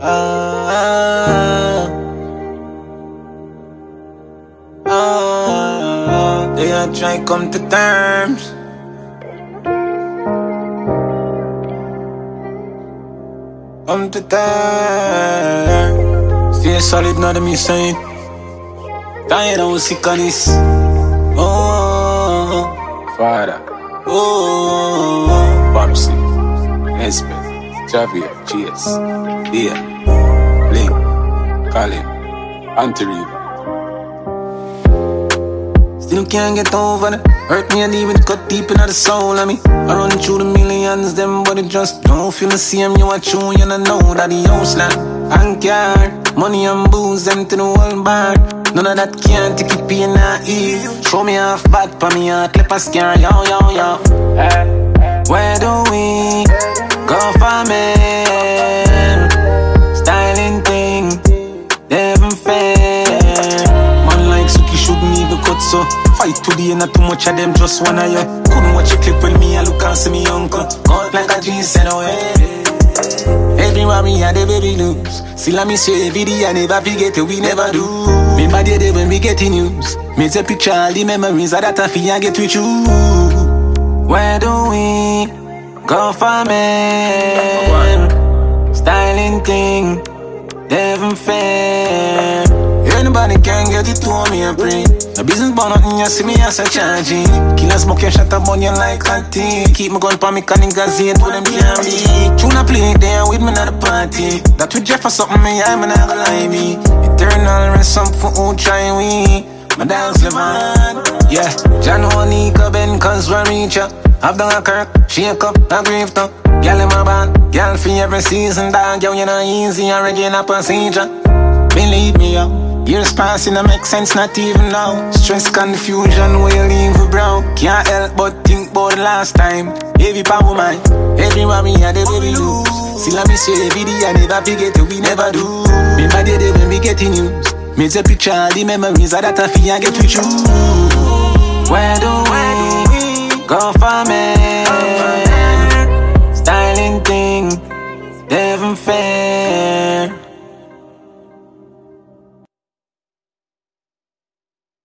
They are trying to come to terms. Come to terms. Stay solid, not me saying. Tired of sick of this. Oh, Father. Oh, Babsy. Espen. Javier. Cheers. Dear. Blink. Colin. Anti-River. Still can't get over it. Hurt me and even cut deep into the soul of me. I run through the millions, them but it just don't feel the same. You are true, you don't know that the house land and car, money and booze, them to the whole bar. None of that can't take it pain or heal. Throw me off bad for me a clip a scare, yo, yo, yo. Where do we go for men? Styling thing, they haven't fair. Man like Suki shouldn't even cut so. Fight today, not too much of them, just one of you. Couldn't watch a clip with me, I look and see me uncle. Cut like a G said away. Everywhere me had the baby news. Still I miss you every day, I never forget it, we never do. Remember the day when we get the news. Make a picture, all the memories of that I feel I get with you. Where do we go for men? Styling thing, they haven't fair. Anybody can get it to me and pray. No business but nothing, you see me as a charging. Killer smoke your shot up on you like that thing. Keep me gun pa me canning gazette with them behind me. Tuna play there with me at the party. That we Jeff for something me, I'm not gonna lie me. Eternal ransom for who try we. My dance live on. Yeah, Janonica Ben cause we reach ya. I've done a kirk, shake up, a grief talk. Girl in my band, girl for every season. Dog, yo, you know easy, a regular procedure. Believe me, yo. Years passing, I make sense, not even now. Stress, confusion, will leave a brow. Can't help but think about the last time. Every power mine, everywhere we had the baby lose. Still I miss you every day, I never forget it, we never do. Remember the day when we get the news. Make a picture, all the memories of that I feel I get with you. Where do we go for me?